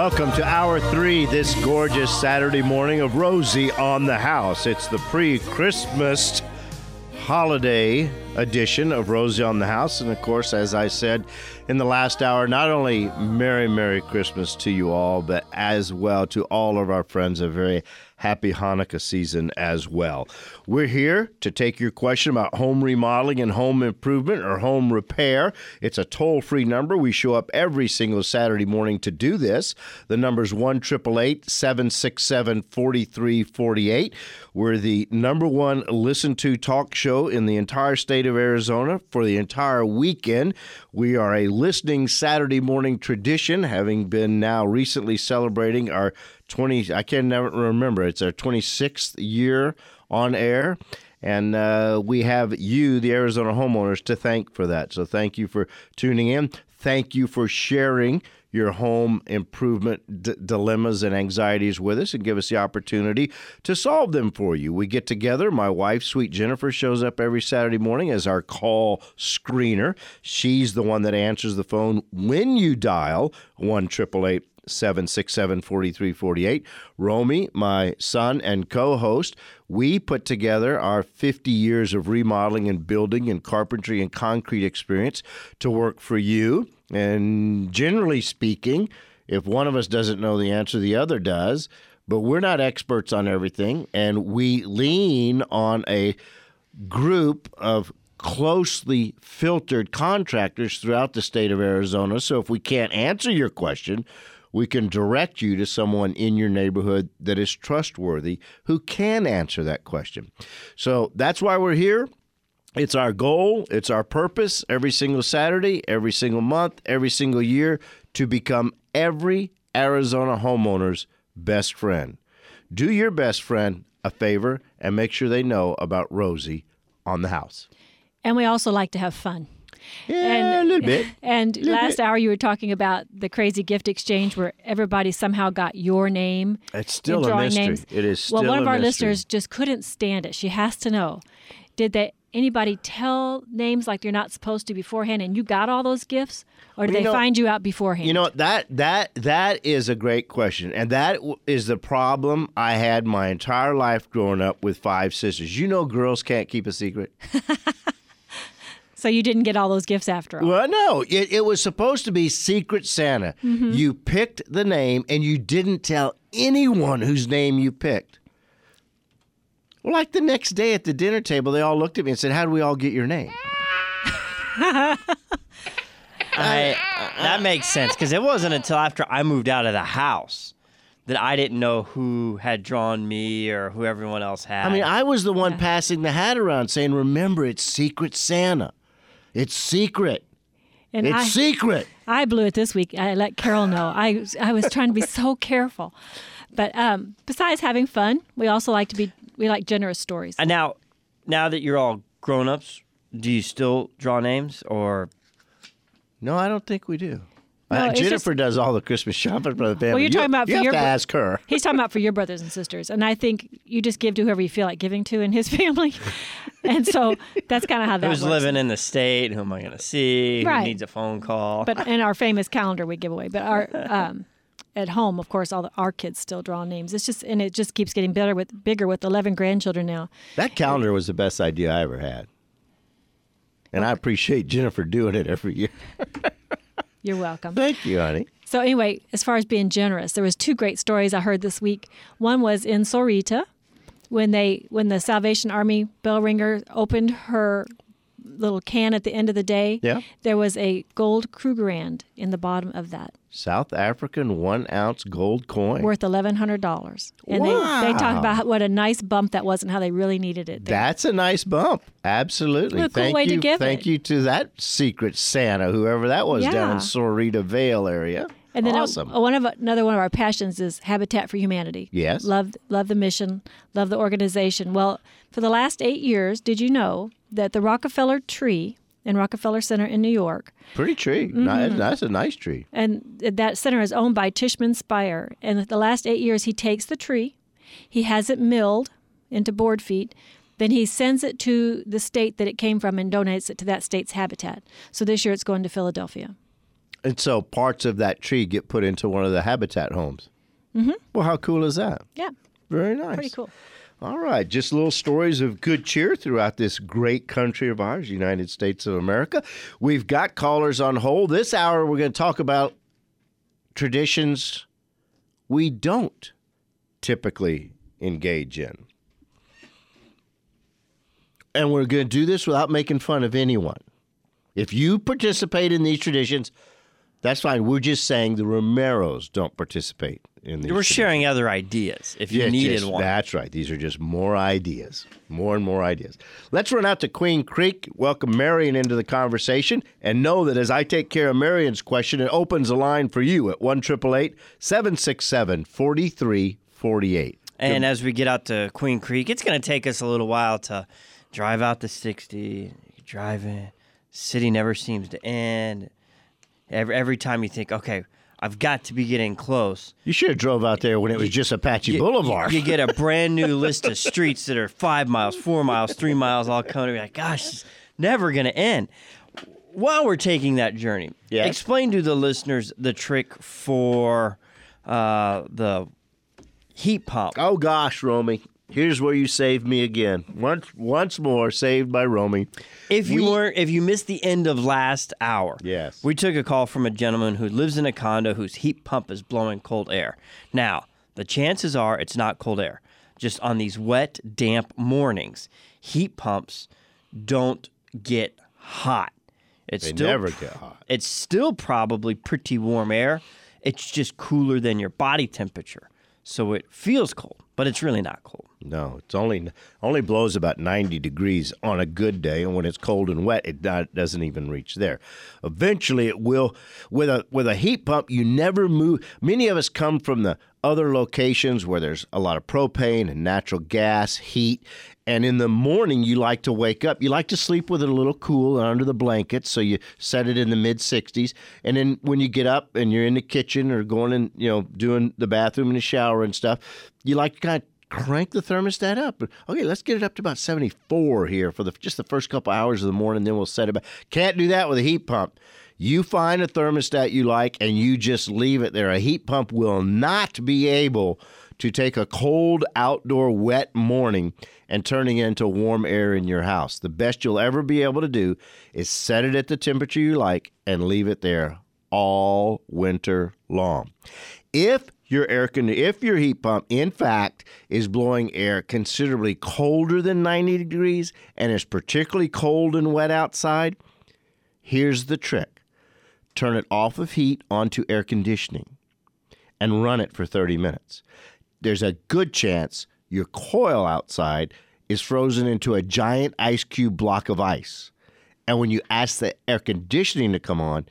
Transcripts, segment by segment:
Welcome to Hour 3 this gorgeous Saturday morning of Rosie on the House. It's the pre-Christmas holiday edition of Rosie on the House. And of course, as I said in the last hour, not only Merry Christmas to you all, but as well to all of our friends, a very happy Hanukkah season as well. We're here to take your question about home remodeling and home improvement or home repair. It's a toll-free number. We show up every single Saturday morning to do this. The number's 1-888-767-4348. We're the number one listened-to talk show in the entire state of Arizona for the entire weekend. We are a listening Saturday morning tradition, having been now recently celebrating our I can never remember. It's our 26th year on air, and we have you, the Arizona homeowners, to thank for that. So thank you for tuning in. Thank you for sharing your home improvement dilemmas and anxieties with us and give us the opportunity to solve them for you. We get together. My wife, Sweet Jennifer, shows up every Saturday morning as our call screener. She's the one that answers the phone when you dial 1-888-767-4348. Romy, my son and co-host, we put together our 50 years of remodeling and building and carpentry and concrete experience to work for you. And generally speaking, if one of us doesn't know the answer, the other does. But we're not experts on everything, and we lean on a group of closely filtered contractors throughout the state of Arizona. So if we can't answer your question, we can direct you to someone in your neighborhood that is trustworthy who can answer that question. So that's why we're here. It's our goal, it's our purpose every single Saturday, every single month, every single year to become every Arizona homeowner's best friend. Do your best friend a favor and make sure they know about Rosie on the House. And we also like to have fun. Yeah, a little bit. And last hour you were talking about the crazy gift exchange where everybody somehow got your name. It's still a mystery. Names. It is still a mystery. Well, one of our listeners just couldn't stand it. She has to know. Did anybody tell names like you're not supposed to beforehand and you got all those gifts? Or did they find you out beforehand? You know, that is a great question. And that is the problem I had my entire life growing up with 5 sisters. You know girls can't keep a secret. So you didn't get all those gifts after all? Well, no. It was supposed to be Secret Santa. Mm-hmm. You picked the name, and you didn't tell anyone whose name you picked. Well, like the next day at the dinner table, they all looked at me and said, how do we all get your name? That makes sense, because it wasn't until after I moved out of the house that I didn't know who had drawn me or who everyone else had. I mean, I was the one passing the hat around saying, remember, it's Secret Santa. It's secret. And it's secret. I blew it this week. I let Carol know. I was trying to be so careful. But besides having fun, we also like generous stories. And now that you're all grown-ups, do you still draw names or? No, I don't think we do. No, Jennifer does all the Christmas shopping for the family. Well, you're talking about you have to ask her. He's talking about for your brothers and sisters, and I think you just give to whoever you feel like giving to in his family, and so that's kind of how that works. Who's living in the state? Who am I going to see? Right. Who needs a phone call? But in our famous calendar we give away. But our at home, of course, our kids still draw names. It just keeps getting bigger with 11 grandchildren now. That calendar was the best idea I ever had, and I appreciate Jennifer doing it every year. You're welcome. Thank you, honey. So anyway, as far as being generous, there was 2 great stories I heard this week. One was in Sorita, when the Salvation Army bell ringer opened her little can at the end of the day. Yeah. There was a gold Krugerrand in the bottom of that. South African 1-ounce gold coin. Worth $1,100. And wow. they talk about what a nice bump that was and how they really needed it there. That's a nice bump. Absolutely. What a cool way to give it. Thank you to that Secret Santa, whoever that was down in Sorita Vale area. And then awesome. Another one of our passions is Habitat for Humanity. Yes. Love the mission, love the organization. Well, for the last 8 years, did you know that the Rockefeller tree in Rockefeller Center in New York. Pretty tree. Mm-hmm. That's a nice tree. And that center is owned by Tishman Speyer. And the last 8 years, he takes the tree, he has it milled into board feet, then he sends it to the state that it came from and donates it to that state's habitat. So this year it's going to Philadelphia. And so parts of that tree get put into one of the habitat homes. Mm-hmm. Well, how cool is that? Yeah. Very nice. Pretty cool. All right, just little stories of good cheer throughout this great country of ours, United States of America. We've got callers on hold. This hour, we're going to talk about traditions we don't typically engage in. And we're going to do this without making fun of anyone. If you participate in these traditions, that's fine. We're just saying the Romeros don't participate in these. We're sharing other ideas if you needed one. That's right. These are just more ideas, more and more ideas. Let's run out to Queen Creek, welcome Marion into the conversation, and know that as I take care of Marion's question, it opens a line for you at 1-888-767-4348. And as we get out to Queen Creek, it's going to take us a little while to drive out the 60, driving. City never seems to end. Every time you think, okay, I've got to be getting close. You should have drove out there when it was just Apache Boulevard. You get a brand new list of streets that are 5 miles, 4 miles, 3 miles, all coming. You're like, gosh, it's never going to end. While we're taking that journey, explain to the listeners the trick for the heat pump. Oh, gosh, Romy. Here's where you saved me again. Once more, saved by Romy. If you missed the end of last hour, yes, we took a call from a gentleman who lives in a condo whose heat pump is blowing cold air. Now, the chances are it's not cold air. Just on these wet, damp mornings, heat pumps don't get hot. They never get hot. It's still probably pretty warm air. It's just cooler than your body temperature. So it feels cold, but it's really not cold. No, it's only blows about 90 degrees on a good day, and when it's cold and wet, it doesn't even reach there. Eventually, it will. With a heat pump, you never move. Many of us come from the other locations where there's a lot of propane and natural gas, heat, and in the morning, you like to wake up. You like to sleep with it a little cool and under the blankets, so you set it in the mid-60s. And then when you get up and you're in the kitchen or going in, doing the bathroom and the shower and stuff, you like to kind of crank the thermostat up. Okay, let's get it up to about 74 here for just the first couple hours of the morning, then we'll set it back. Can't do that with a heat pump. You find a thermostat you like, and you just leave it there. A heat pump will not be able to take a cold, outdoor, wet morning and turning it into warm air in your house. The best you'll ever be able to do is set it at the temperature you like and leave it there all winter long. If your heat pump, in fact, is blowing air considerably colder than 90 degrees and is particularly cold and wet outside, here's the trick. Turn it off of heat onto air conditioning and run it for 30 minutes. There's a good chance your coil outside is frozen into a giant ice cube block of ice. And when you ask the air conditioning to come on,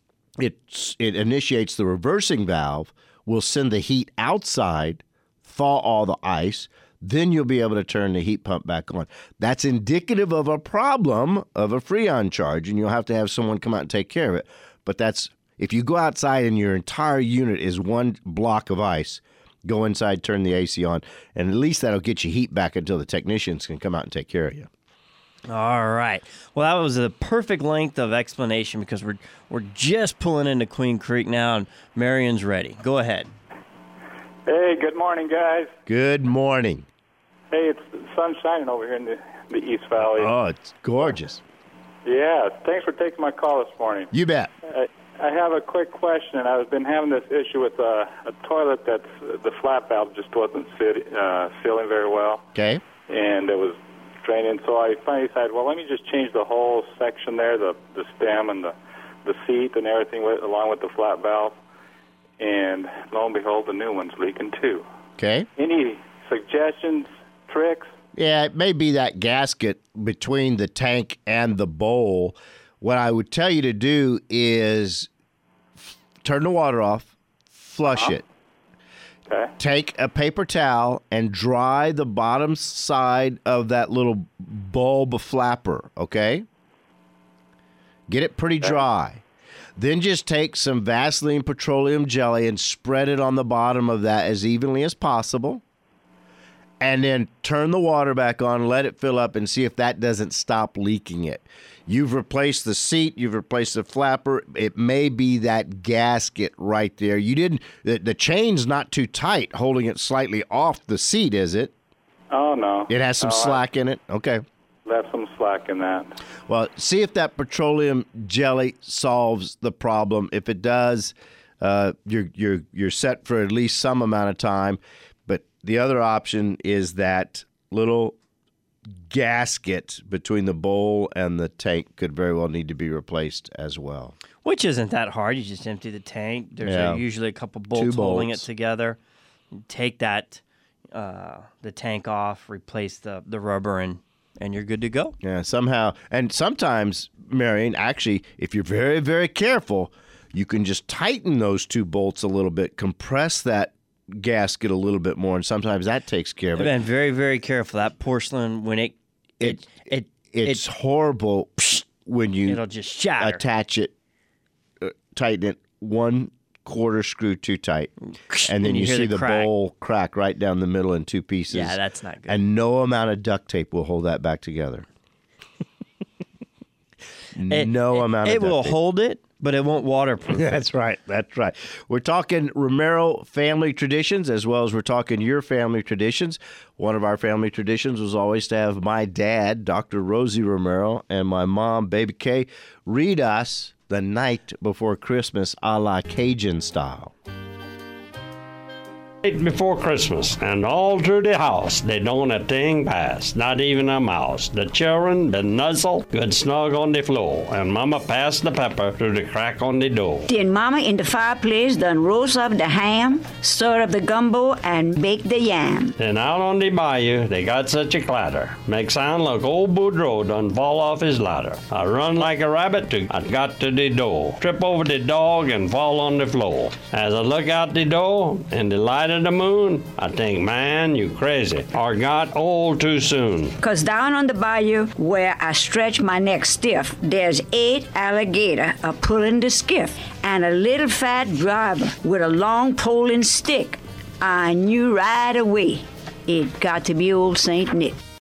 it initiates the reversing valve, will send the heat outside, thaw all the ice, then you'll be able to turn the heat pump back on. That's indicative of a problem of a Freon charge, and you'll have to have someone come out and take care of it. But if you go outside and your entire unit is one block of ice, go inside, turn the AC on, and at least that'll get you heat back until the technicians can come out and take care of you. All right. Well, that was a perfect length of explanation because we're just pulling into Queen Creek now, and Marion's ready. Go ahead. Hey, good morning, guys. Good morning. Hey, it's the sun shining over here in the East Valley. Oh, it's gorgeous. Yeah, thanks for taking my call this morning. You bet. I have a quick question. I've been having this issue with a toilet that's the flap valve just wasn't sealing very well. Okay. And it was draining, so I finally decided, well, let me just change the whole section there, the stem and the seat and everything along with the flap valve. And lo and behold, the new one's leaking too. Okay. Any suggestions, tricks? Yeah, it may be that gasket between the tank and the bowl. What I would tell you to do is turn the water off, flush it. Okay. Take a paper towel and dry the bottom side of that little bulb flapper, okay? Get it pretty dry. Then just take some Vaseline petroleum jelly and spread it on the bottom of that as evenly as possible. And then turn the water back on, let it fill up, and see if that doesn't stop leaking it. You've replaced the seat. You've replaced the flapper. It may be that gasket right there. You didn't. The chain's not too tight, holding it slightly off the seat, is it? Oh, no. It has some slack in it? Okay. That's some slack in that. Well, see if that petroleum jelly solves the problem. If it does, you're set for at least some amount of time. But the other option is that little gasket between the bowl and the tank could very well need to be replaced as well. Which isn't that hard. You just empty the tank. There's usually a couple bolts holding it together. Take that the tank off, replace the rubber, and you're good to go. Yeah, somehow. And sometimes, Marion, actually, if you're very, very careful, you can just tighten those 2 bolts a little bit, compress that gasket a little bit more, and sometimes that takes care of it. I've been very, very careful. That porcelain, when it's horrible when you it'll just shatter. Attach it, tighten it 1/4 screw too tight, and then you see the bowl crack right down the middle in 2 pieces. Yeah, that's not good. And no amount of duct tape will hold that back together. No amount of duct tape. It will hold it, but it won't waterproof. That's right. That's right. We're talking Romero family traditions as well as we're talking your family traditions. One of our family traditions was always to have my dad, Dr. Rosie Romero, and my mom, Baby Kay, read us The Night Before Christmas a la Cajun style. Before Christmas, and all through the house, they don't a thing pass, not even a mouse. The children been nuzzle, good snug on the floor, and Mama passed the pepper through the crack on the door. Then Mama in the fireplace done roast up the ham, stir up the gumbo, and bake the yam. Then out on the bayou, they got such a clatter, make sound like old Boudreaux done fall off his ladder. I run like a rabbit till I got to the door, trip over the dog and fall on the floor. As I look out the door, in the light of the moon, I think, man, you crazy, or got old too soon. 'Cause down on the bayou, where I stretch my neck stiff, there's 8 alligator a-pulling the skiff, and a little fat driver with a long pole and stick. I knew right away it got to be old Saint Nick.